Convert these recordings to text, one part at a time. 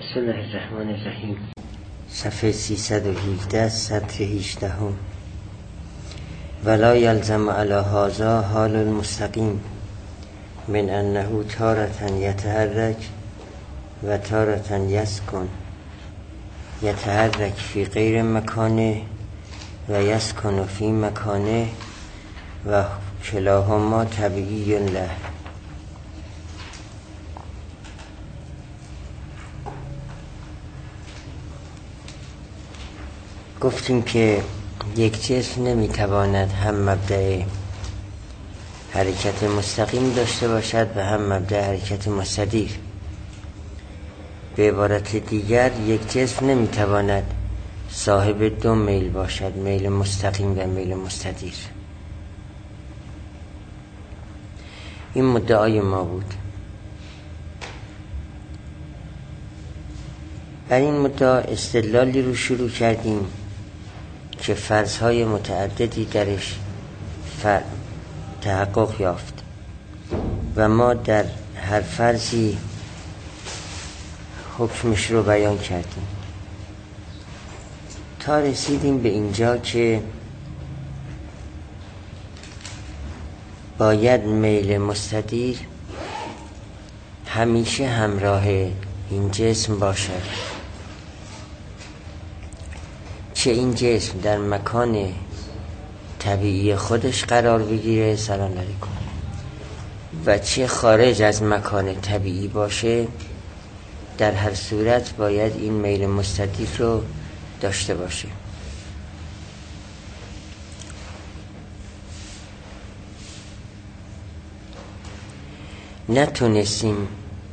بسم الله الرحمن الرحیم. صفحه 317 سطر 18. ولا یلزم علی هذا حال المستقیم من انه تارة یتحرک و تارة یسکن، یتحرک فی غیر مکانه و یسکن فی مکانه و کلاهما طبیعی له. گفتیم که یک جسم نمیتواند هم مبدأ حرکت مستقیم داشته باشد و هم مبدأ حرکت مستدیر. به عبارت دیگر یک جسم نمیتواند صاحب دو میل باشد، میل مستقیم و میل مستدیر. این مدعای ما بود. بر این مدعا استدلالی رو شروع کردیم که فرض‌های متعددی درش تحقق یافت و ما در هر فرضی حکمش رو بیان کردیم تا رسیدیم به اینجا که باید میل مستدیر همیشه همراه این جسم باشد، چه این جسم در مکان طبیعی خودش قرار بگیره سلام علیکم و چه خارج از مکان طبیعی باشه، در هر صورت باید این میل مستدیر رو داشته باشه. نتونستیم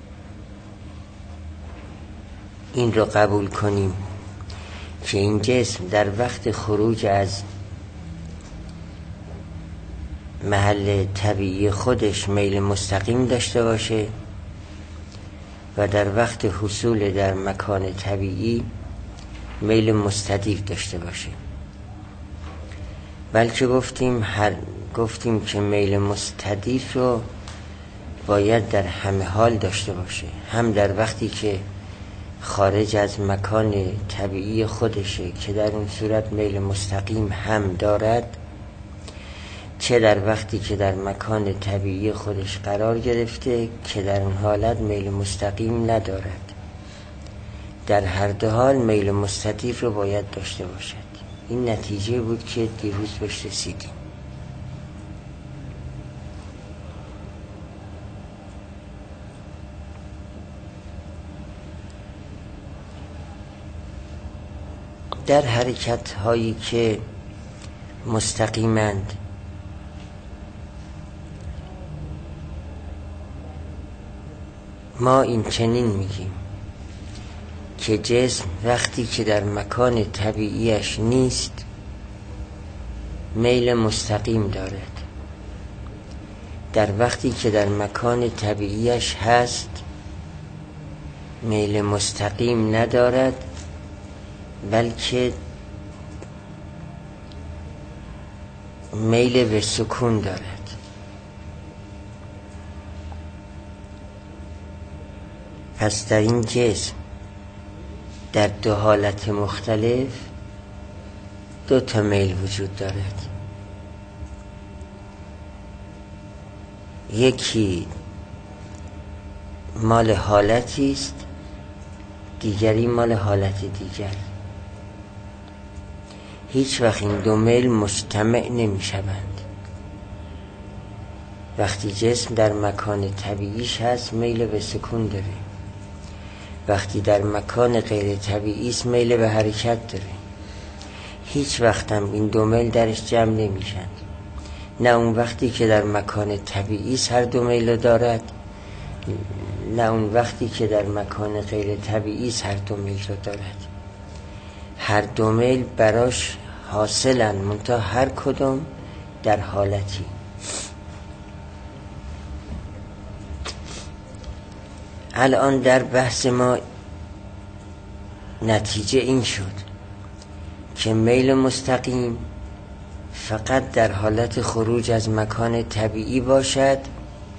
این رو قبول کنیم که این جسم در وقت خروج از محل طبیعی خودش میل مستقیم داشته باشه و در وقت حصول در مکان طبیعی میل مستدیر داشته باشه، بلکه گفتیم که میل مستدیر رو باید در همه حال داشته باشه، هم در وقتی که خارج از مکان طبیعی خودشه که در اون صورت میل مستقیم هم دارد، چه در وقتی که در مکان طبیعی خودش قرار گرفته که در اون حالت میل مستقیم ندارد. در هر دو حال میل مستدیر رو باید داشته باشد. این نتیجه بود که دیروز بهش رسیدیم. در حرکت هایی که مستقیمند ما این چنین میگیم که جسم وقتی که در مکان طبیعیش نیست میل مستقیم دارد، در وقتی که در مکان طبیعیش هست میل مستقیم ندارد، بلکه میل به سکون دارد. پس در این جسم در دو حالت مختلف دو تا میل وجود دارد. یکی مال حالتی است، دیگری مال حالت دیگر. هیچ وقت این دو میل مجتمع نمی شوند. وقتی جسم در مکان طبیعیش هست میل به سکون داره، وقتی در مکان غیر طبیعی است میل به حرکت داره. هیچ وقت هم این دو میل درش جمع نمیشن، نه اون وقتی که در مکان طبیعی است هر دو میل دارد، نه اون وقتی که در مکان غیر طبیعی است هر دو میل رو دارد. هر دو میل براش حاصلن، منتها هر کدوم در حالتی. الان در بحث ما نتیجه این شد که میل مستقیم فقط در حالت خروج از مکان طبیعی باشد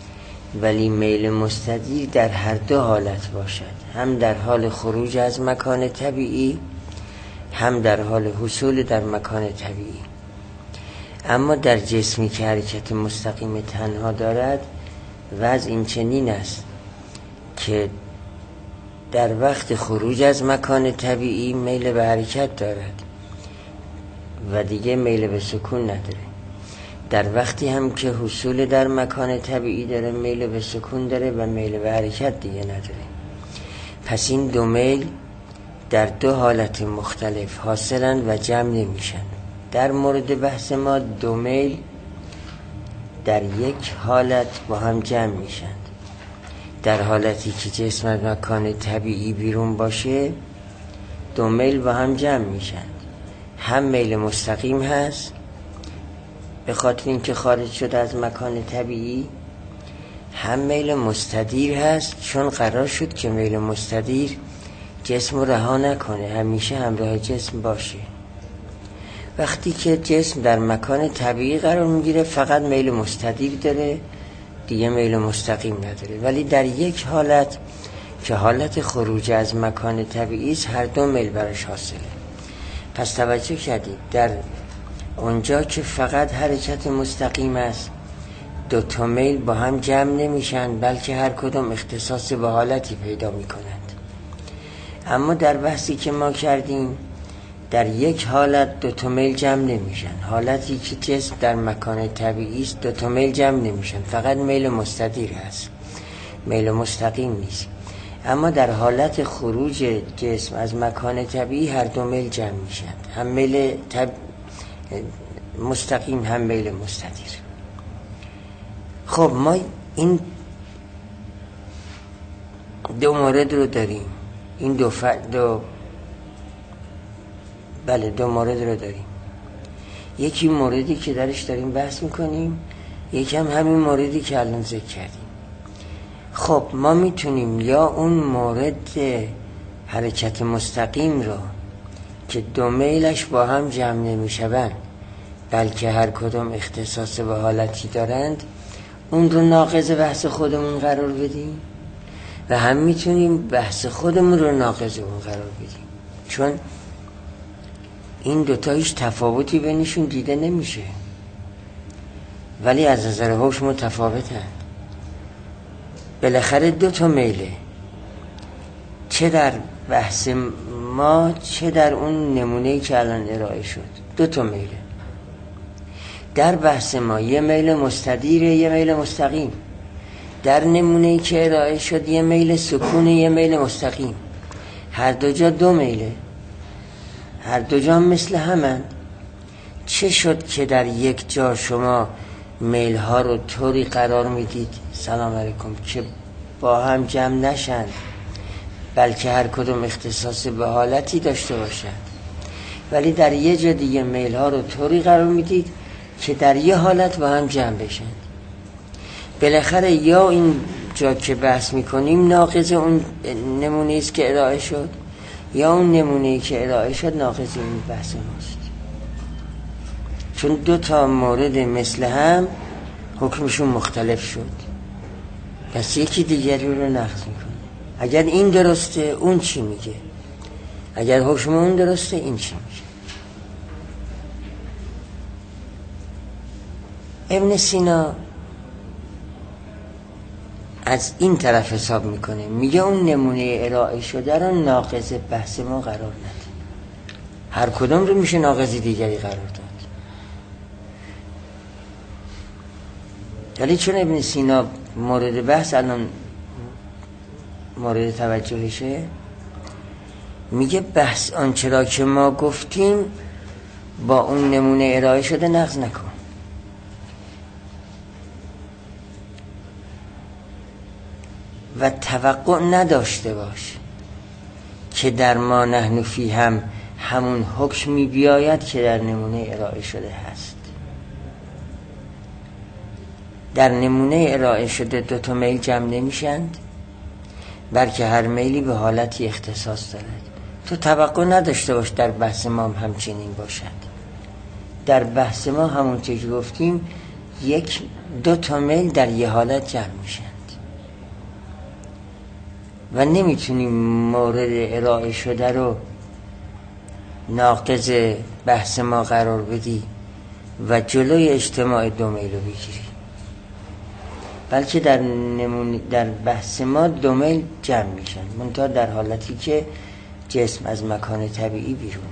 ولی میل مستدیر در هر دو حالت باشد، هم در حال خروج از مکان طبیعی، هم در حال حصول در مکان طبیعی. اما در جسمی که حرکت مستقیم تنها دارد وضع این چنین است که در وقت خروج از مکان طبیعی میل به حرکت دارد و دیگه میل به سکون نداره. در وقتی هم که حصول در مکان طبیعی داره میل به سکون داره و میل به حرکت دیگه نداره. پس این دو میل در دو حالت مختلف حاصلند و جمع نمیشن. در مورد بحث ما دو میل در یک حالت با هم جمع میشن. در حالتی که جسم از مکان طبیعی بیرون باشه دو میل با هم جمع میشن. هم میل مستقیم هست به خاطر اینکه خارج شده از مکان طبیعی، هم میل مستدیر هست چون قرار شد که میل مستدیر جسم رو رها نکنه، همیشه همراه جسم باشه. وقتی که جسم در مکان طبیعی قرار میگیره فقط میل مستدیر داره، دیگه میل مستقیم نداره. ولی در یک حالت که حالت خروج از مکان طبیعی است هر دو میل براش حاصله. پس توجه کردید در اونجا که فقط حرکت مستقیم است دو تا میل با هم جمع نمیشن، بلکه هر کدوم اختصاص به حالتی پیدا میکنند. اما در بحثی که ما کردیم در یک حالت دو تا میل جمع نمیشن. حالتی که جسم در مکان طبیعی است دو تا میل جمع نمیشن، فقط میل مستدیر هست، میل مستقیم نیست. اما در حالت خروج جسم از مکان طبیعی هر دو میل جمع میشن، هم میل مستقیم هم میل مستدیر. خب ما این دو مورد رو داریم، این دو مورد رو داریم. یکی موردی که درش داریم بحث میکنیم، یکی هم همین موردی که الان ذکر کردیم. خب ما میتونیم یا اون مورد حرکت مستقیم رو که دو میلش با هم جمع نمیشوند بلکه هر کدوم اختصاص به حالتی دارند اون رو ناقض بحث خودمون قرار بدیم و هم میتونیم بحث خودمون رو ناقض اون قرار بدیم، چون این دوتا هیچ تفاوتی بینشون دیده نمیشه ولی از نظر هوش متفاوتن. بالاخره دو تا میله، چه در بحث ما چه در اون نمونه‌ای که الان ارائه شد دو تا میله. در بحث ما یه میل مستدیره یه میل مستقیم، در نمونه‌ای که ارائه شد یه میل سکونه یه میل مستقیم. هر دو جا دو میله، هر دو جا مثل همن. چه شد که در یک جا شما میل ها رو طوری قرار میدید سلام علیکم که با هم جمع نشن بلکه هر کدوم اختصاص به حالتی داشته باشن، ولی در یه جا دیگه میل ها رو طوری قرار میدید که در یه حالت با هم جمع بشن؟ بالاخره یا این جا که بحث میکنیم ناقض اون نمونه است که ارائه شد یا اون نمونه‌ای که ارائه شد ناقض این بحث ماست، چون دو تا مورد مثل هم حکمشون مختلف شد. پس یکی دیگری رو نقض میکنه. اگر این درسته اون چی میگه؟ اگر حکم اون درسته این چی میگه؟ ابن سینا از این طرف حساب میکنه، میگه اون نمونه ارائه شده رو ناقض بحث ما قرار نده، هر کدوم رو میشه ناقض دیگری قرار داد. ولی چون ابن سینا مورد بحث الان مورد توجهشه، میگه بحث آنچه را که ما گفتیم با اون نمونه ارائه شده نقض نکن. و توقع نداشته باش که در ما نحن فی هم همون حکمی بیاید که در نمونه ارائه شده هست. در نمونه ارائه شده دو تا میل جمع نمیشند بلکه هر میلی به حالتی اختصاص دارد. تو توقع نداشته باش در بحث ما همچنین باشد. در بحث ما همون چیزی گفتیم دو تا میل در یه حالت جمع میشند. و نمیتونیم مورد ارائه شده رو ناقض بحث ما قرار بدی و جلوی اجتماع دو میل رو بگیری، بلکه در بحث ما دو میل جمع میشن، منتها در حالتی که جسم از مکان طبیعی بیرونه.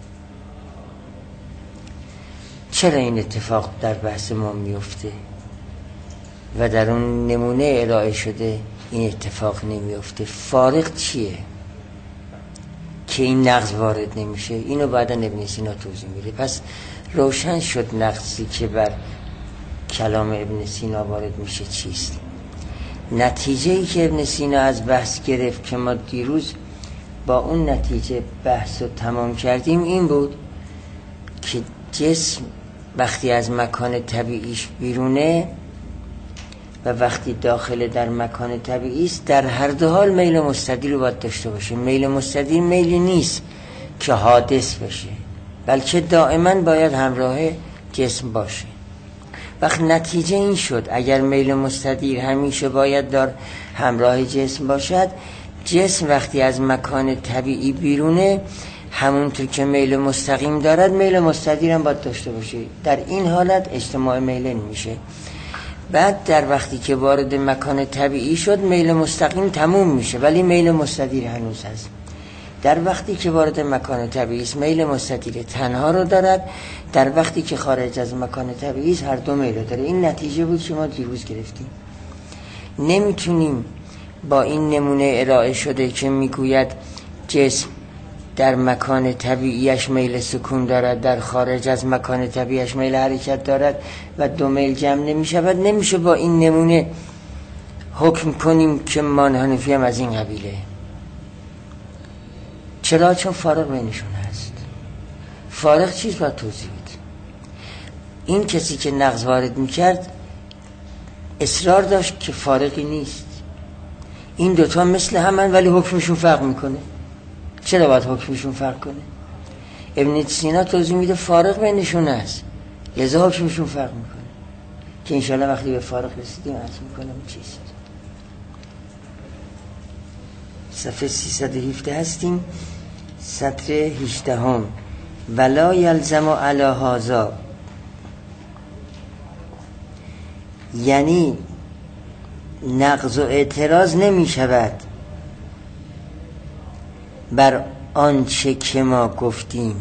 چرا این اتفاق در بحث ما میفته و در اون نمونه ارائه شده این اتفاق نمیفته؟ فارق چیه که این نقض وارد نمیشه؟ اینو بعدا ابن سینا توضیح میده. پس روشن شد نقضی که بر کلام ابن سینا وارد میشه چیست. نتیجه‌ای که ابن سینا از بحث گرفت که ما دیروز با اون نتیجه بحث رو تمام کردیم این بود که جسم وقتی از مکان طبیعیش بیرونه و وقتی داخل در مکان طبیعی است، در هر دو حال میل مستدیر رو باید داشته باشه. میل مستدیر میلی نیست که حادث بشه، بلکه دائما باید همراه جسم باشه. وقت نتیجه این شد اگر میل مستدیر همیشه باید در همراه جسم باشد، جسم وقتی از مکان طبیعی بیرونه همونطور که میل مستقیم دارد میل مستدیر هم باید داشته باشه. در این حالت اجتماع میلین میشه. بعد در وقتی که وارد مکان طبیعی شد میل مستقیم تموم میشه ولی میل مستدیر هنوز هست. در وقتی که وارد مکان طبیعی است میل مستدیر تنها رو دارد، در وقتی که خارج از مکان طبیعی است هر دو میل رو داره. این نتیجه بود که ما دیروز گرفتیم. نمیتونیم با این نمونه ارائه شده که میگوید جسم در مکان طبیعیش میل سکون دارد، در خارج از مکان طبیعیش میل حرکت دارد و دو میل جمع نمیشود، نمیشه با این نمونه حکم کنیم که مان حنفی هم از این قبیله. چرا؟ چون فارق بینشون هست. فارق چیز باید توضیح بده. این کسی که نقض وارد میکرد اصرار داشت که فارقی نیست، این دوتا مثل همن ولی حکمشون فرق میکنه. چرا باید حکمشون فرق کنه؟ ابن سینا توضیح میده فارق بینشون هست لذا حکمشون فرق میکنه، که انشاءالله وقتی به فارق رسیدیم عرض میکنم چیست. صفحه 317 هستیم، سطر 18 هم. ولا یلزم علی هذا، یعنی نقض و اعتراض نمی شود بر آنچه که ما گفتیم.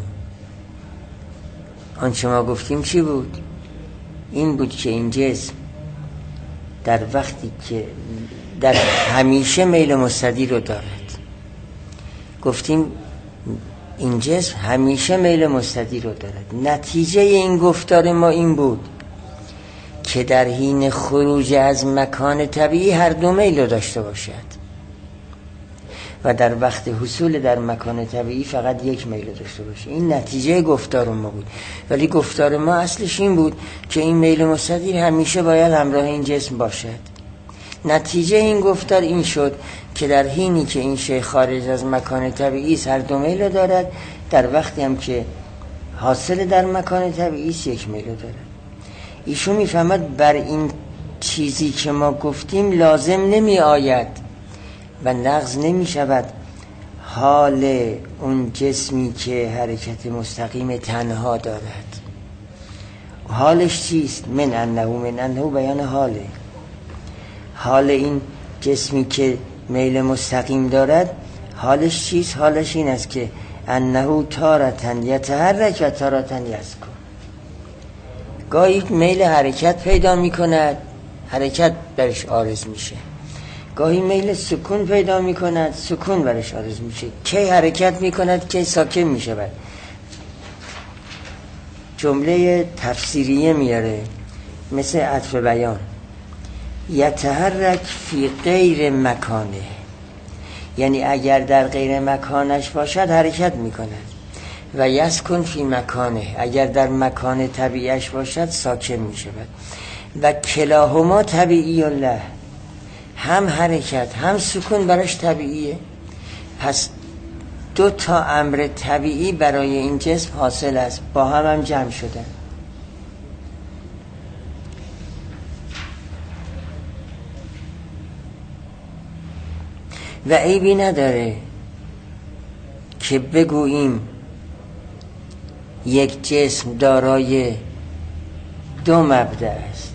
آنچه ما گفتیم چی بود؟ این بود که این جسم در وقتی که در همیشه میل مستدیر رو دارد. گفتیم این جسم همیشه میل مستدیر رو دارد. نتیجه این گفتار ما این بود که در حین خروج از مکان طبیعی هر دو میل رو داشته باشد و در وقت حصول در مکان طبیعی فقط یک میل رو داشته باشه. این نتیجه گفتار ما بود. ولی گفتار ما اصلش این بود که این میل مستدیر همیشه باید همراه این جسم باشد. نتیجه این گفتار این شد که در حینی که این شیء خارج از مکان طبیعی هر دو میل رو دارد، در وقتی هم که حاصل در مکان طبیعی یک میل رو دارد. ایشون میفهمد بر این چیزی که ما گفتیم لازم نمی آید و نقض نمی شود حال اون جسمی که حرکت مستقیم تنها دارد. حالش چیست؟ من انه بیان حاله. حال این جسمی که میل مستقیم دارد حالش چیست؟ حالش این است که انه تارتن یتحرک و تارتن یسکن. گاهی میل حرکت پیدا می کند، حرکت برش عارض میشه. گاهی میل سکون پیدا می کند، سکون برش عارض میشه. کی حرکت می کند، کی ساکن می شود. جمله تفسیریه میاره مثل عطف بیان. یتحرک فی غیر مکانه، یعنی اگر در غیر مکانش باشد حرکت می کند. و یسکن فی مکانه، اگر در مکان طبیعیش باشد ساکن می شود. و کلاهما طبیعی الله، هم حرکت هم سکون براش طبیعیه. پس دو تا امر طبیعی برای این جسم حاصل است، با هم جمع شدن. و عیبی نداره که بگوییم یک جسم دارای دو مبدأ است،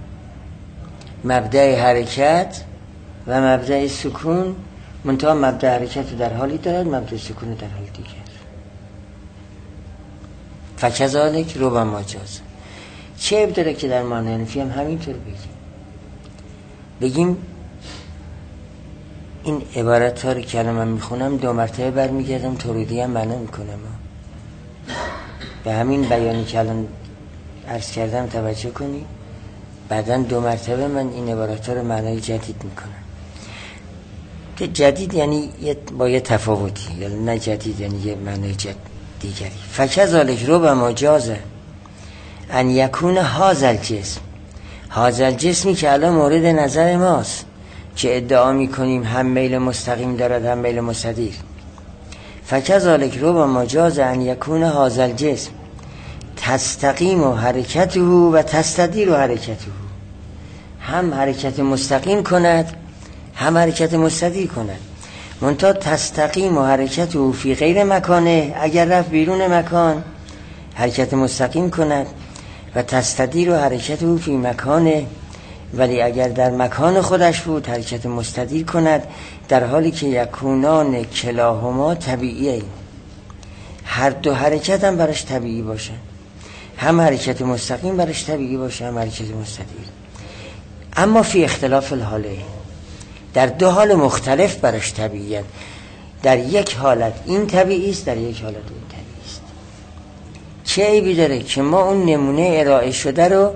مبدأ حرکت و مبدأ سکون، منتها مبدأ حرکت در حالی دارد، مبدأ سکون در حال دیگر. فکذالک ربما جاز. چه عیب داره که در معنی حنفی هم همینطور بگیم این عبارت ها رو که الان من میخونم 2 مرتبه برمیگردم طرودی هم معنا میکنم. به همین بیانی که الان عرض کردم توجه کنید، بعداً 2 مرتبه من این عبارت ها رو معنای جدید میکنم. که جدید یعنی با یه تفاوتی، یعنی نه جدید یعنی یه معنای دیگری. فکذالک ربما جاز ان یکون هذا الجسم، هذا الجسمی که الان مورد نظر ماست که ادعا میکنیم هم میل مستقیم دارد هم میل مستدیر. فکذالک ربما جاز ان یکون هذا الجسم تستقیم حرکته و تستدیر حرکته، هم حرکت مستقیم کند هم حرکت مستدیر کند، منتها تستقیم حرکته فی غیر مکانه، اگر رفت بیرون مکان حرکت مستقیم کند، و تستدیر حرکته فی مکانه، ولی اگر در مکان خودش بود حرکت مستدیر کند، در حالی که یکونان کلاهما طبیعیه، هر دو حرکت هم برش طبیعی باشه، هم حرکت مستقیم برش طبیعی باشه هم حرکت مستدیر، اما فی اختلاف الحاله، در 2 حال مختلف برش طبیعیه، در یک حالت این طبیعی است در یک حالت اون طبیعی است. چه عیبی داره که ما اون نمونه ارائه شده رو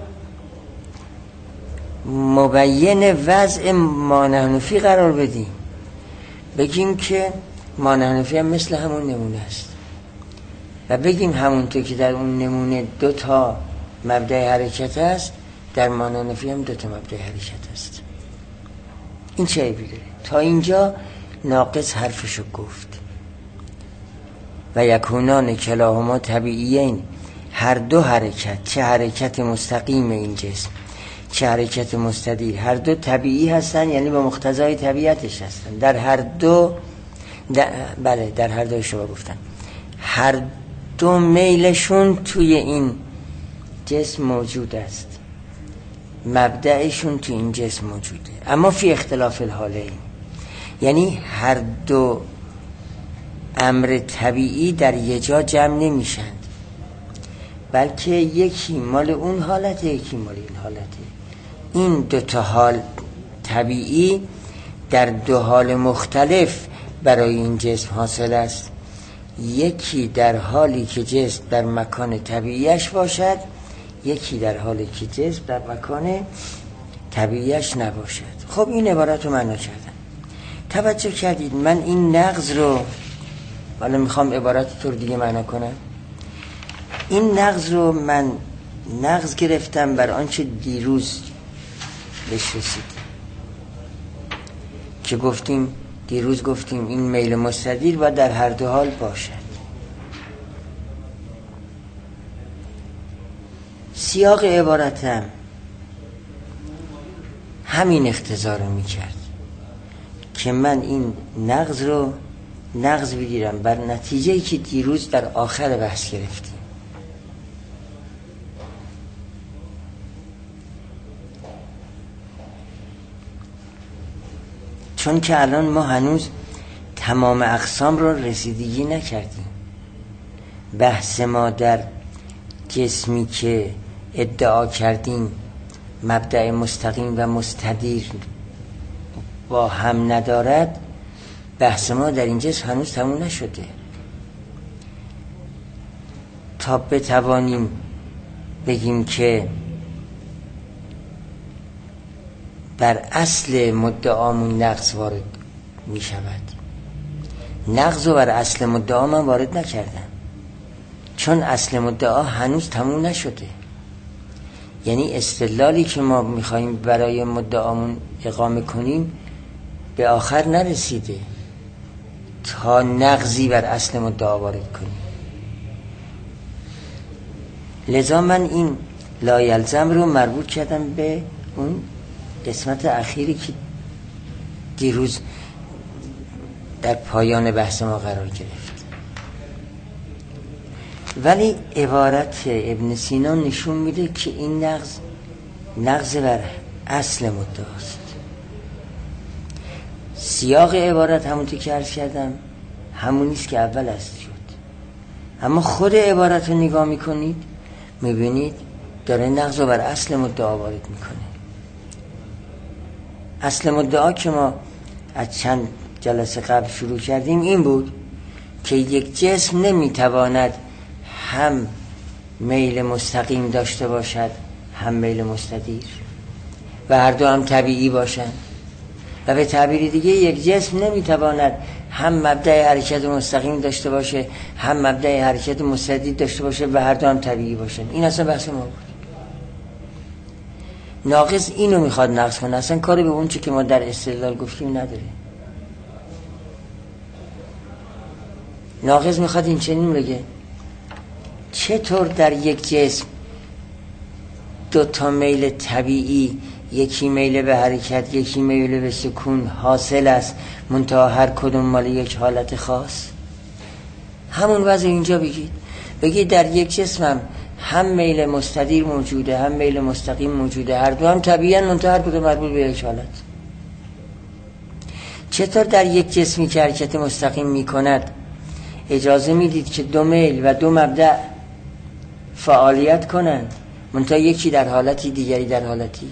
مبین وضع ما نحن فی قرار بدیم، بگیم که ما نحن فی هم مثل همون نمونه است و بگیم همونطور که در اون نمونه 2 تا مبدأ حرکت است، در ما نحن فی هم 2 تا مبدأ حرکت است. این چه عیبی داره؟ تا اینجا ناقص حرفشو گفت. و یکونان کلاهما طبیعیین، هر 2 حرکت، چه حرکت مستقیم این جسم چه حرکت مستدیر، هر 2 طبیعی هستن، یعنی به مقتضای طبیعتش هستن. در هر 2 بله در هر 2 شما گفتن هر 2 میلشون توی این جسم موجود است، مبدأشون توی این جسم موجوده، اما فی اختلاف الحاله، یعنی هر 2 امر طبیعی در یه جا جمع نمیشند، بلکه یکی مال اون حالته یکی مال این حالته. این 2 تا حال طبیعی در 2 حال مختلف برای این جسم حاصل است، یکی در حالی که جسم در مکان طبیعیش باشد، یکی در حالی که جسم در مکان طبیعیش نباشد. خب این عبارت رو معنا کردم. توجه کردید من این نقض رو، حالا میخوام عبارت طور دیگه معنا کنم، این نقض رو من نقض گرفتم بر آنچه دیروز بهش رسید که دیروز گفتیم این میل مستدیر و در هر 2 حال باشد. سیاق عبارتم همین اقتضا رو میکرد که من این نقض رو نقض بگیرم بر نتیجه‌ای که دیروز در آخر بحث گرفتیم. چون که الان ما هنوز تمام اقسام رو رسیدگی نکردیم. بحث ما در جسمی که ادعا کردیم مبدأ مستقیم و مستدیر با هم ندارد، بحث ما در این جسم هنوز تموم نشده. تا بتوانیم بگیم که بر اصل مدعامون نقض وارد می شود، نقض رو بر اصل مدعا من وارد نکردم، چون اصل مدعا هنوز تموم نشده. یعنی استدلالی که ما میخواییم برای مدعامون اقامه کنیم به آخر نرسیده تا نقضی بر اصل مدعا وارد کنیم. لذا من این لایلزم رو مربوط کردم به اون قسمت اخیری که دیروز در پایان بحث ما قرار گرفت. ولی عبارت ابن سینا نشون میده که این نقض بر اصل مدعاست. سیاق عبارت همونطور که عرض کردم همونیست که اول است شد، اما خود عبارت رو نگاه میکنید میبینید داره نقض بر اصل مدعا وارد میکنه. اصل مدعا که ما از چند جلسه قبل شروع کردیم این بود که یک جسم نمیتواند هم میل مستقیم داشته باشد هم میل مستدیر و هر دو هم طبیعی باشند، و به تعبیر دیگه یک جسم نمیتواند هم مبدأ حرکت مستقیم داشته باشه هم مبدأ حرکت مستدیر داشته باشه و هر دو هم طبیعی باشند. این اصلا بحث ما بود. ناقض اینو میخواد نقض کنه، اصلا کاری به اون چی که ما در استدلال گفتیم نداره. ناقض میخواد این چنین بگه چطور در یک جسم دو تا میل طبیعی، یکی میل به حرکت یکی میل به سکون حاصل است، منتها هر کدوم مال یک حالت خاص. همون وضع اینجا بگید در یک جسم هم میل مستدیر موجوده هم میل مستقیم موجوده، هر دو هم طبیعی منتها هر کدوم مربوط به یک حالت. چطور در یک جسمی که حرکت مستقیم میکند اجازه میدید که دو میل و دو مبدأ فعالیت کنند منتها یکی در حالتی دیگری در حالتی؟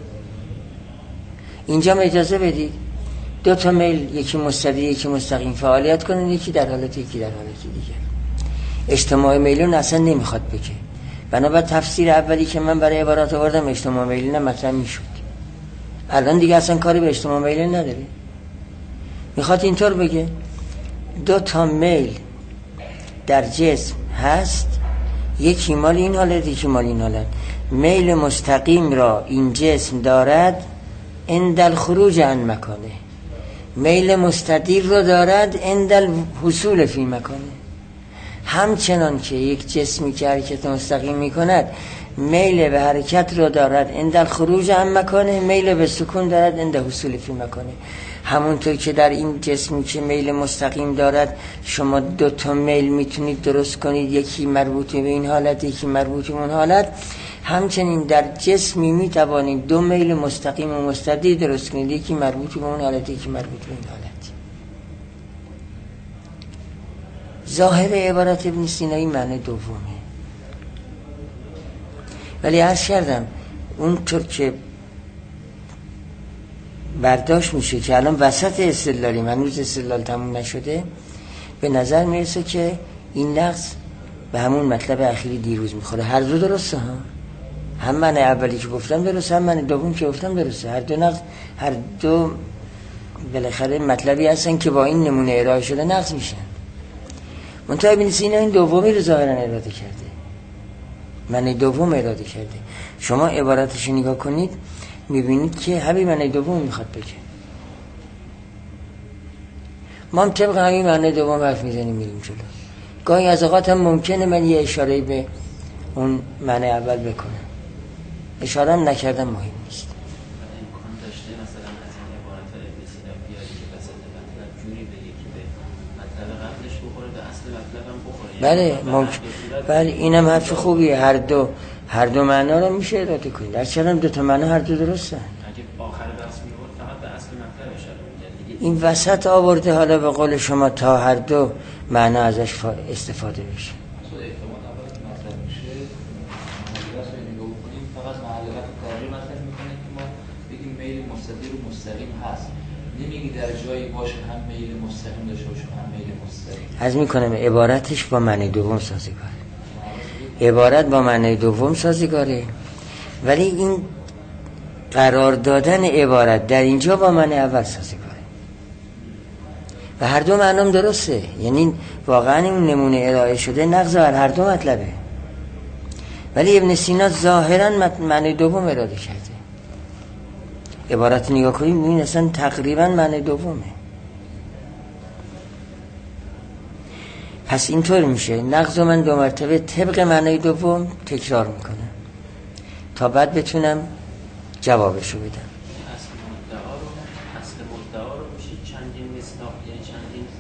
اینجا اجازه بدید دو تا میل یکی مستدیر یکی مستقیم فعالیت کنند، یکی در حالتی یکی در حالتی دیگر. اجتماع میلون اصلا نمیخواد بگه، بنابراین تفسیر اولی که من برای عبارات آوردم اجتماع میلون مطرح میشد. الان دیگه اصلا کاری به اجتماع میلون نداره، میخواد اینطور بگه دو تا میل در جسم هست، یکی مال این حالت یکی مال این حالت. میل مستقیم را این جسم دارد عند الخروج عن مکانه، میل مستدیر را دارد عند الحصول فی مکانه. همچنان که یک جسمی که حرکت مستقیم می کند میل به حرکت را دارد عند الخروج عن مکانه، میل به سکون دارد عند حصول فی مکانه. همونطور که در این جسمی که میل مستقیم دارد شما دو تا میل میتونید درست کنید، یکی مربوط به این حالت یکی مربوط به اون حالت، همچنین در جسمی میتوانید دو میل مستقیم و مستدیر درست کنید، یکی مربوط به اون حالت یکی مربوط به این حالت. ظاهر عبارت ابن سینایی معنی دومه، ولی عرض کردم اونطور که برداشت میشه که الان وسط استدلالی هنوز استدلال تموم نشده، به نظر میرسه که این نقض به همون مطلب اخیری دیروز میخوره. هر دو درسته ها، هم من اولی که گفتم درسته هم من دوم که گفتم درسته. هر دو نقض، هر دو بالاخره مطلبی هستن که با این نمونه ارائه شده نقض میشن. منتها ابن سینا این دومی رو ظاهرا اراده کرده، من دوم اراده کرده. شما عبارتش رو نگاه کنید میبینید که همین معنی دوم میخواد بگه. ما هم طبق همین معنی دوم حرف میزنیم میریم جلو. گاهی از اوقات هم ممکنه من یه اشاره به اون معنی اول بکنم، اشاره هم نکردم مهم نیست. امکان داشته مثلا از این عبارت ابن سینا بیاری که وسط مطلب جوری بگه که به مطلب قبلش بخوره به اصل مطلب هم بخوره. بله ممکن، بله اینم حرف خوبیه. هر دو معنا رو میشه اراده کنید. در چرا دو تا معنا هر دو درسته. اگه آخر بحث می‌آورد فقط به اصل مطلب اشاره می‌کرد. این وسط آورده حالا به قول شما تا هر دو معنا ازش استفاده بشه. نمیگی در جایی باشه هم میل مستقیم داشته باشه هم میل مستقیم. عرض میکنم عبارتش با معنی دوم سازگاره، عبارت با معنی دوم سازگاره، ولی این قرار دادن عبارت در اینجا با معنی اول سازگاره و هر دو معنام درسته. یعنی واقعا این نمونه ارائه شده نقض بر هر دو مطلبه، ولی ابن سینا ظاهرا معنی دوم اراده کرده. عبارت نگاه کنید می‌بینید اصلا تقریبا معنی دومه. پس اینطور میشه نقض من دو مرتبه طبق معنی دوم تکرار میکنم تا بعد بتونم جوابشو بدم. اصل مدعا رو میشه چندین مصداق، یعنی چندین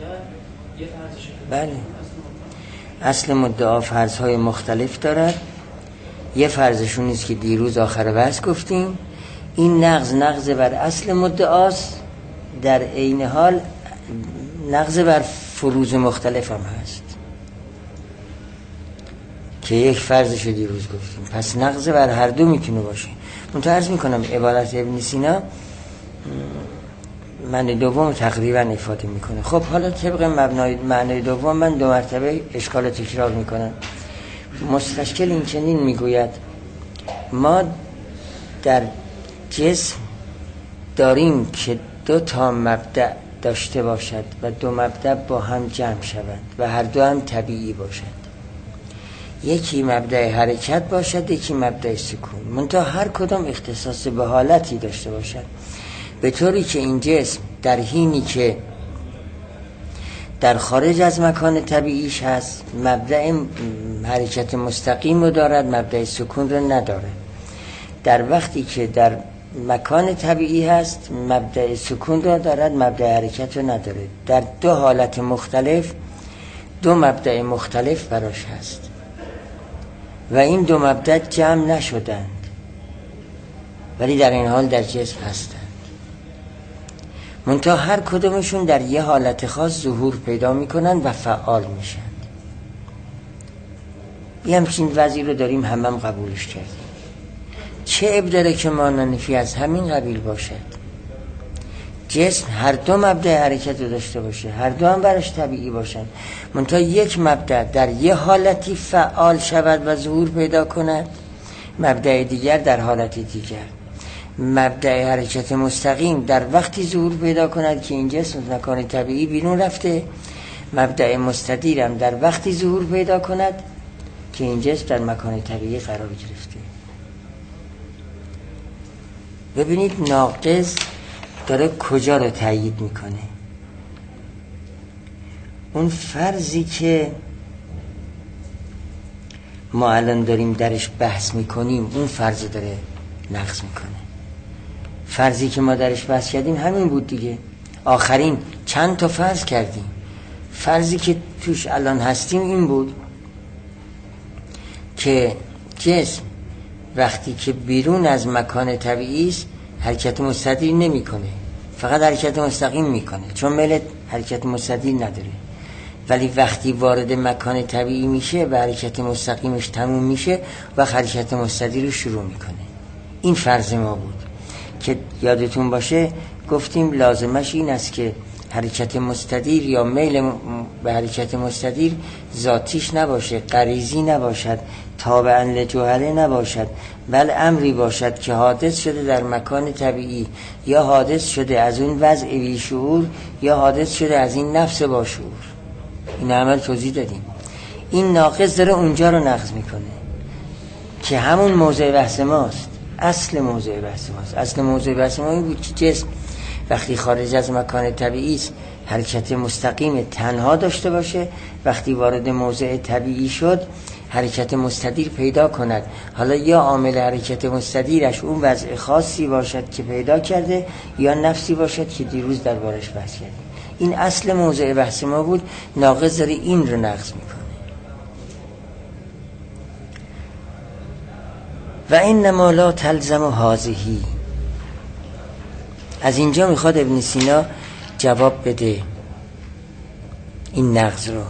کرد یه فرضش بله اصل مدعا فرض‌های مختلف دارد. یه فرضشون نیست که دیروز آخر بحث گفتیم، این نقض بر اصل مدعاست، در عین حال نقض بر فروض مختلف هم هست که یک فرضش رو دیروز گفتیم، پس نقض بر هر دو میتونه باشه. من عرض میکنم عبارت ابن سینا معنی دوم تقریبا افاده میکنه. خب حالا طبق معنی دوم من 2 مرتبه اشکال تکرار میکنم. مستشکل این چنین میگوید ما در جسم داریم که 2 تا مبدأ داشته باشد و 2 مبدأ با هم جمع شوند و هر دو هم طبیعی باشد. یکی مبدأ حرکت باشد، یکی مبدأ سکون، منتها هر کدام اختصاص به حالتی داشته باشد، به طوری که این جسم در حینی که در خارج از مکان طبیعیش هست مبدأ حرکت مستقیم رو دارد، مبدأ سکون رو ندارد. در وقتی که در مکان طبیعی هست مبدأ سکون رو دارد، مبدأ حرکت رو ندارد. در 2 حالت مختلف 2 مبدأ مختلف براش هست و این 2 مبدأ جمع نشدند ولی در این حال در جسم هستند، منتها هر کدومشون در یه حالت خاص ظهور پیدا میکنن و فعال میشن. یه همچین وضعی رو داریم، هم قبولش کردیم. چه ابداره که ماننفی از همین قبیل باشد، جسم هر 2 مبدأ حرکت رو داشته باشه، هر 2 هم براش طبیعی باشن، منتها یک مبدأ در یه حالتی فعال شود و ظهور پیدا کند، مبدأ دیگر در حالت دیگر. مبدأ حرکت مستقیم در وقتی ظهور پیدا کند که این جسم از مکان طبیعی بیرون رفته، مبدأ مستدیر هم در وقتی ظهور پیدا کند که این جسم در مکان طبیعی قرار گرفته. ببینید ناقض داره کجا رو تأیید میکنه. اون فرضی که ما الان داریم درش بحث میکنیم اون فرض داره نقض میکنه. فرضی که ما درش بحث کردیم همین بود دیگه. آخرین چند تا فرض کردیم. فرضی که توش الان هستیم این بود که جسم وقتی که بیرون از مکان طبیعی است حرکت مستدیر نمیکنه، فقط حرکت مستقیم میکنه چون میل حرکت مستدیر نداره، ولی وقتی وارد مکان طبیعی میشه و حرکت مستقیمش تموم میشه و حرکت مستدیر رو شروع میکنه. این فرض ما بود که یادتون باشه گفتیم لازمش این است که حرکت مستدیر یا میل به حرکت مستدیر ذاتیش نباشه، غریزی نباشد، تابعاً لجوهره نباشد، بل امری باشد که حادث شده در مکان طبیعی، یا حادث شده از اون وضع بی شعور، یا حادث شده از این نفس با شعور. این عمل توضیح دادیم. این ناقص داره اونجا رو نقض میکنه که همون موضع بحث ماست. اصل موضع بحث ماست. اصل موضع بحث ما این بود که جسم وقتی خارج از مکان طبیعی است حرکت مستقیم تنها داشته باشه، وقتی وارد موضع طبیعی شد حرکت مستدیر پیدا کند. حالا یا عامل حرکت مستدیرش اون وضع خاصی باشد که پیدا کرده یا نفسی باشد که دیروز دربارش بحث کردیم. این اصل موضع بحث ما بود. ناقض داره این رو نقض میکنه. و انما لا تلزم هذه. از اینجا میخواد ابن سینا جواب بده این نقض رو.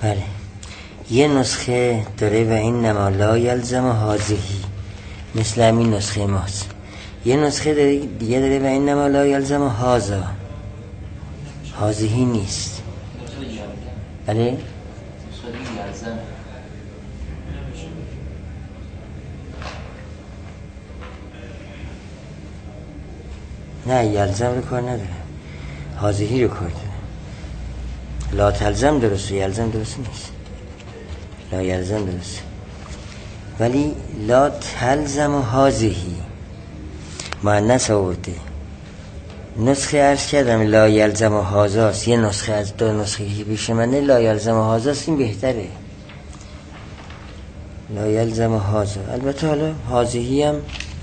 بله، یه نسخه داره و این نما لا یلزم هازهی، مثل همین نسخه ماست. یه نسخه دیگه داره و این نما لا یلزم هازا، هازهی نیست. بله؟ نه، یلزم رو کار نداره، هازهی رو کار داره. لا تلزم درسته، یلزم درست نیست. لا یلزم درسته، ولی لا تلزم و هازهی مؤنث آورده. نسخه عرض کردم لا یلزم و هازاست، یه نسخه از دو نسخه که پیش منه لا یلزم و هازاست، این بهتره. لا یلزم و هازا. البته حالا هازهی هم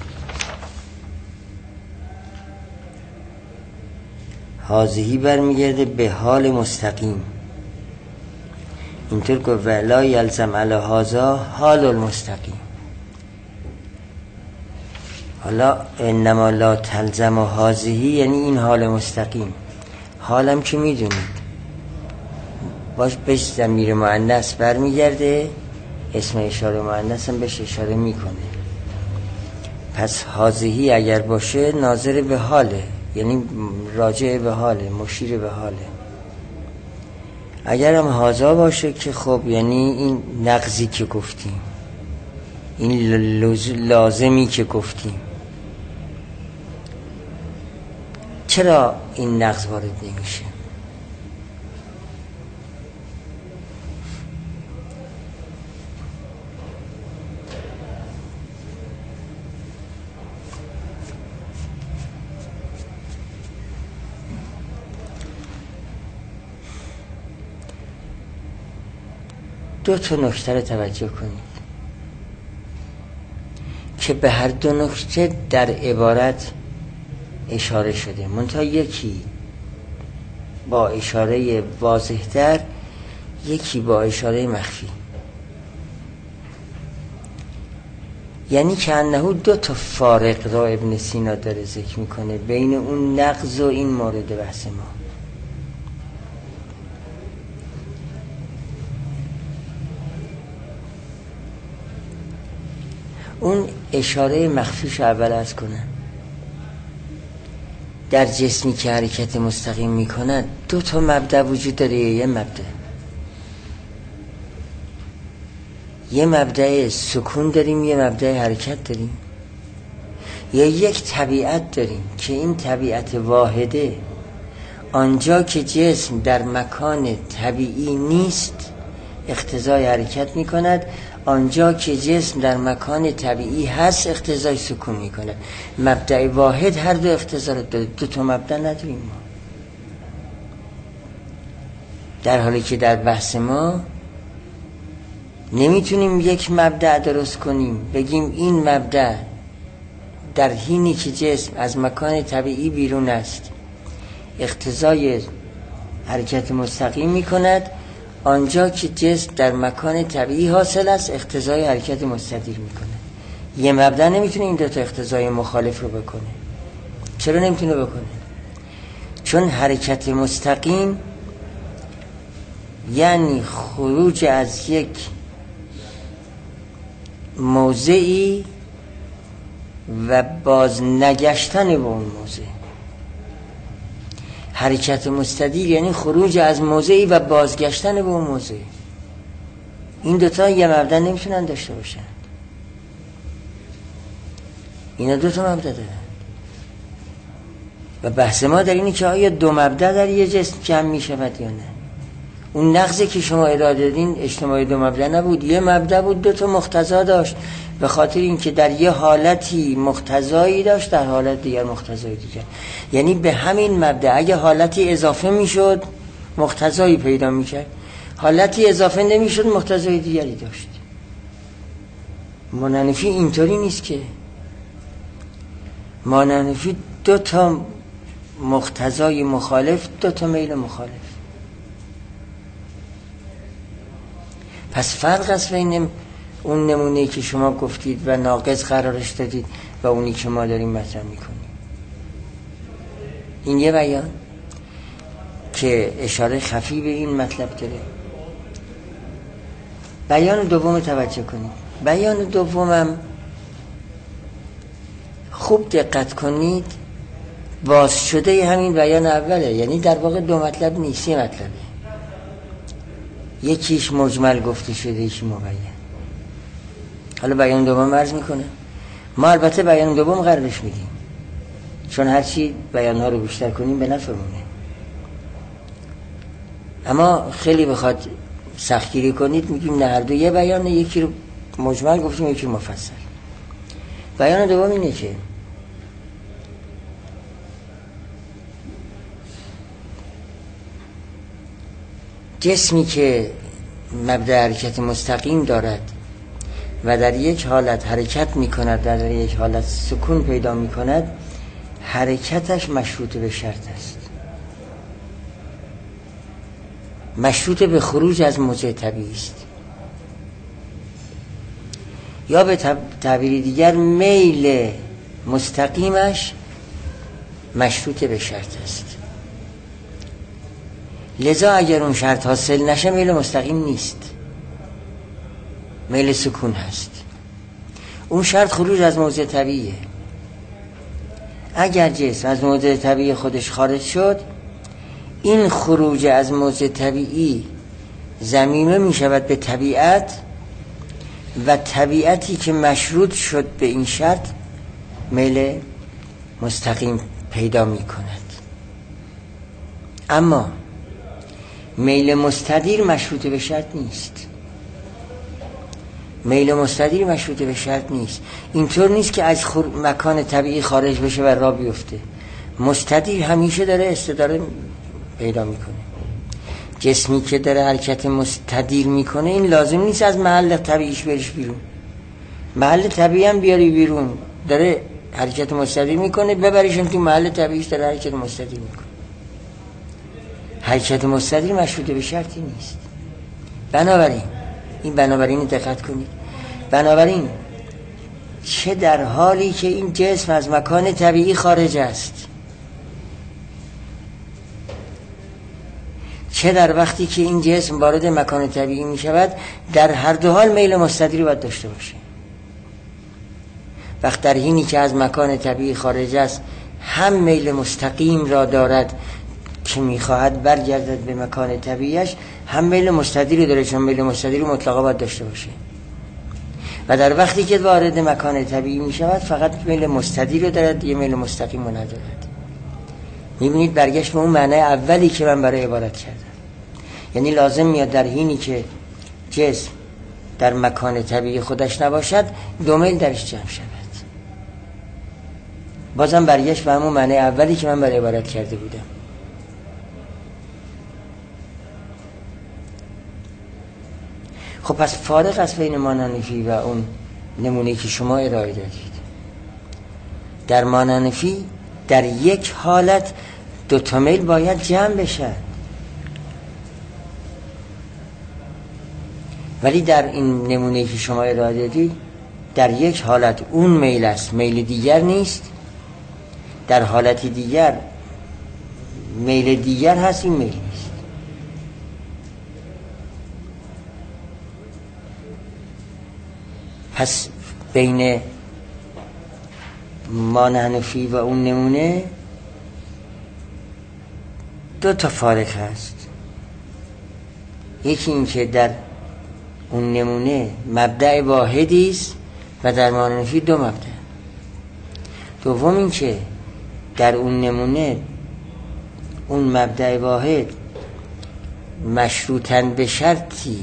هازهی برمیگرده به حال مستقیم. اینطور که ولا یلزم علی هازا حال المستقیم. حالا انما لا تلزم و هازهی یعنی این حال مستقیم. حالم که میدونید باش بهش ضمیر مؤنث برمیگرده، اسم اشاره مؤنث هم بهش اشاره میکنه. پس هازهی اگر باشه ناظر به حاله، یعنی راجع به حاله، مشیر به حاله. اگر هم هازا باشه که خب یعنی این نقضی که گفتیم، این لازمی که گفتیم. چرا این نقض وارد نمیشه؟ دو تا نکته رو توجه کنید که به هر دو نکته در عبارت اشاره شده، منتها یکی با اشاره واضح‌تر، یکی با اشاره مخفی. یعنی که انه دو تا فارق را ابن سینا داره ذکر میکنه بین اون نقض و این مورد بحث ما. اون اشاره مخفیش اول از کنه. در جسمی که حرکت مستقیم میکنه دو تا مبدأ وجود داره. یه مبدأ سکون داریم، یه مبدأ حرکت داریم، یا یک طبیعت داریم که این طبیعت واحده آنجا که جسم در مکان طبیعی نیست اقتضای حرکت میکند، آنجا که جسم در مکان طبیعی هست اقتضای سکون میکنه. مبدأ واحد هر دو اقتضا رو داره، دو تا مبدأ نداریم ما. در حالی که در بحث ما نمیتونیم یک مبدأ درست کنیم بگیم این مبدأ در حینی که جسم از مکان طبیعی بیرون است اقتضای حرکت مستقیم میکند، آنجا که جسم در مکان طبیعی حاصل است اقتضای حرکت مستدیر میکنه. یه مبدأ نمیتونه این دو تا اقتضای مخالف رو بکنه. چرا نمیتونه بکنه؟ چون حرکت مستقیم یعنی خروج از یک موضعی و باز نگشتن به اون موضع. حرکت مستدیر یعنی خروج از موضعی و بازگشتن به اون موضع. این دوتا یه مبدأ نمیتونن داشته باشن. اینا دوتا مبدأ دارن و بحث ما در اینه که آیا دو مبدأ در یه جسم جمع میشود یا نه. اون نقضی که شما ارائه دادین اجتماع دو مبدأ نبود، یه مبدأ بود، دو تا مقتضا داشت، به خاطر اینکه در یه حالتی مقتضایی داشت در حالت دیگر مقتضای دیگر. یعنی به همین مبدأ اگه حالتی اضافه میشد مقتضایی پیدا میکرد، حالتی اضافه نمیشد مقتضای دیگری داشت. ماننفی اینطوری نیست که ماننفی دو تا مقتضای مخالف، دو تا میل مخالف. پس فرق است بین اون نمونه‌ای که شما گفتید و ناقص قرارش دادید و اونی که ما داریم مطرح میکنیم. این یه بیان که اشاره خفی به این مطلب داره. بیان دوم توجه کنید. بیان دومم خوب دقت کنید باز شده همین بیان اوله، یعنی در واقع دو مطلب نیست، یه مطلبه، یکیش مجمل گفته شده یکی مبین. حالا بیان دوم عرض میکنه. ما البته بیان دوم قرارش میدیم چون هرچی بیانها رو بیشتر کنیم به نفعمونه، اما خیلی بخواد سختگیری کنید میگیم نه هر دو یه بیانه، یکی رو مجمل گفتیم یکی رو مفصل. بیان دوم اینه که جسمی که مبدأ حرکت مستقیم دارد و در یک حالت حرکت می کند، در یک حالت سکون پیدا می کند، حرکتش مشروط به شرط است، مشروط به خروج از موضع طبیعی است، یا به تعبیر دیگر میل مستقیمش مشروط به شرط است. لذا اگر اون شرط حاصل نشه میل مستقیم نیست، میل سکون هست. اون شرط خروج از موضع طبیعیه. اگر جسم از موضع طبیعی خودش خارج شد، این خروج از موضع طبیعی ضمیمه می شود به طبیعت و طبیعتی که مشروط شد به این شرط میل مستقیم پیدا می کند. اما میل مستدیر مشروط به شرط نیست. میل مستدیر مشروط به شرط نیست. اینطور نیست که از مکان طبیعی خارج بشه و راه بیفته. مستدیر همیشه داره استداره پیدا میکنه. جسمی که داره حرکت مستدیر میکنه این لازم نیست از محل طبیعیش بریش بیرون. محل طبیعی هم بیاری بیرون، داره حرکت مستدیر میکنه، ببریشم تو محل طبیعیش داره حرکت مستدیر میکنه. حرکت مستدیر مشروط به شرطی نیست. بنابراین دقت کنید. بنابراین چه در حالی که این جسم از مکان طبیعی خارج است، چه در وقتی که این جسم وارد مکان طبیعی می شود، در هر دو حال میل مستدیری باید داشته باشه. وقت در حینی که از مکان طبیعی خارج است هم میل مستقیم را دارد که میخواهد برگردد به مکان طبیعیش، هم میل مستدیری داره چون میل مستدیری مطلقا باید داشته باشه. و در وقتی که وارد مکان طبیعی میشود فقط میل مستدیری دارد، یه میل مستقیم رو ندارد. میبینید برگشت به اون معنی اولی که من برای عبارت کردم. یعنی لازم میاد در حینی که جسم در مکان طبیعی خودش نباشد دو میل درش جمع شود. بازم برگشت به همون معنی اولی که من برای عبارت کرده بودم. خب پس فارق از بین مانانفی و اون نمونه‌ای که شما ارائه دادید، در مانانفی در یک حالت دو تا میل باید جمع بشن، ولی در این نمونه‌ای که شما ارائه دادید در یک حالت اون میل است، میل دیگر نیست، در حالتی دیگر میل دیگر هست، این میل نیست. پس بین مانانفی و اون نمونه دو تا فارق هست. یکی این که در اون نمونه مبدأ واحدی است و در مانانفی دو مبدأ. دوم این که در اون نمونه اون مبدأ واحد مشروطاً به شرطی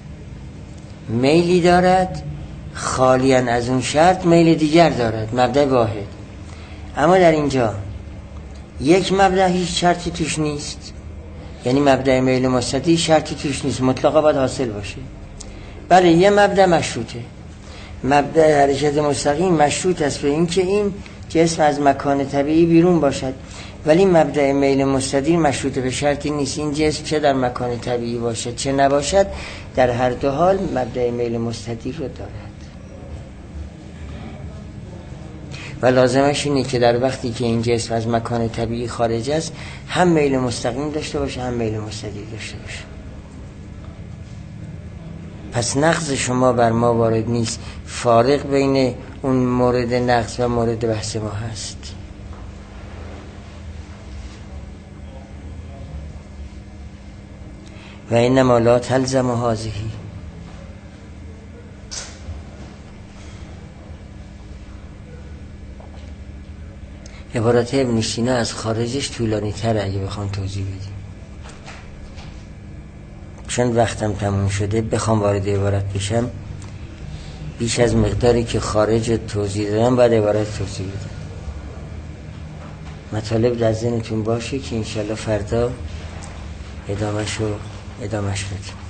میلی دارد، خالیاً از اون شرط میل دیگر دارد، مبدأ واحد. اما در اینجا یک مبدأ هیچ شرطی توش نیست، یعنی مبدأ میل مستدیر شرطی توش نیست، مطلقا باید حاصل باشه. بله یه مبدأ مشروطه، مبدأ حرکت مستقیم مشروط است به این که این جسم از مکان طبیعی بیرون باشد، ولی مبدأ میل مستدیر مشروط به شرطی نیست. این جسم چه در مکان طبیعی باشد چه نباشد، در هر دو حال مبدأ میل مستدیر رو دارد. و لازمش اینه که در وقتی که این جسم از مکان طبیعی خارج است هم میل مستقیم داشته باشه هم میل مستدیر داشته باشه. پس نقض شما بر ما وارد نیست، فارق بین اون مورد نقض و مورد بحث ما هست. و اینما لا تلزم هذه. عبارت ابن سینا از خارجش طولانی تر اگه بخوام توضیح بدیم، چون وقتم تموم شده بخوام وارد عبارت بشم بیش از مقداری که خارج توضیح دادم باید عبارت توضیح بدم. مطالب در ذهنتون باشه که انشالله فردا ادامهش بدیم.